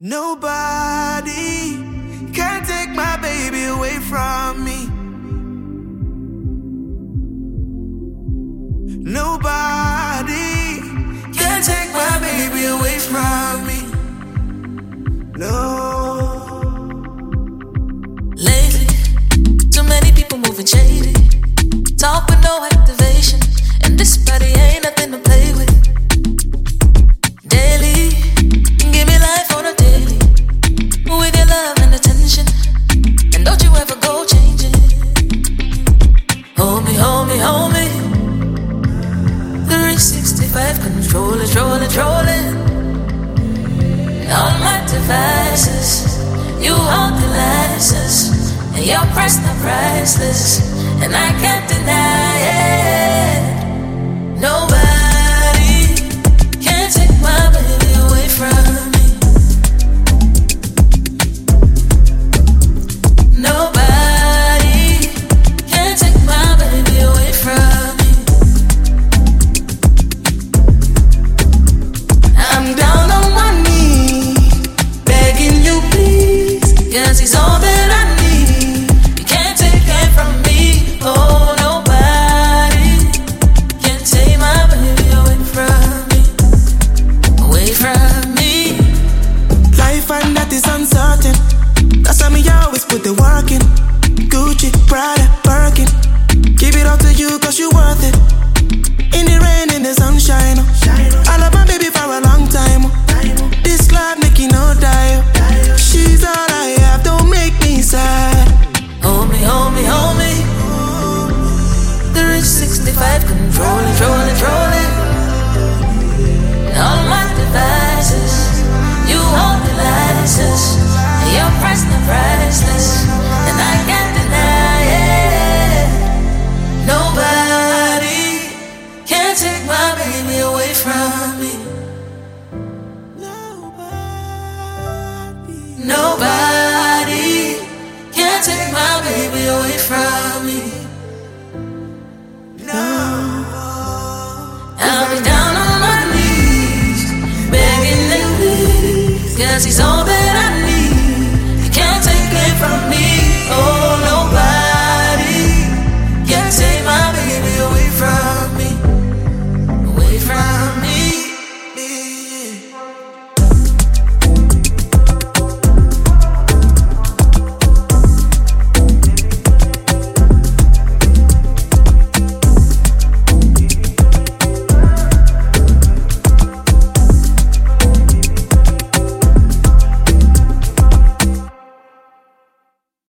Nobody can take my baby away from me. Nobody can take my baby away from me. No. Lately, too many people moving shady, talk with no activation, and this body ain't nothing to play with. Daily, give me life on a daily, with your love and attention, and don't you ever go changing. Hold me, hold me, hold me. 365 controlling all my devices. You hold the license, and your price not priceless, and I can't deny it. Nobody can take my baby away from me. Nobody can take my baby away from me. I'm down on my knees, begging you please, 'cause he's all that I need. You can't take it from me. Oh, nobody can take my baby away from me. Away from me. Life and that is uncertain. That's why me always put the work in. Gucci, Prada, Birkin. Give it all to you 'cause you worth it. In the rain, in the sunshine. I love my baby for a long time. This love make you no die. She's all I have, don't make me sad. Hold me, hold me, hold me. 365 controlling all my devices. You hold the license, and your price not priceless, and I can't deny it. Nobody can take my baby away from me. Nobody can take my baby away from me.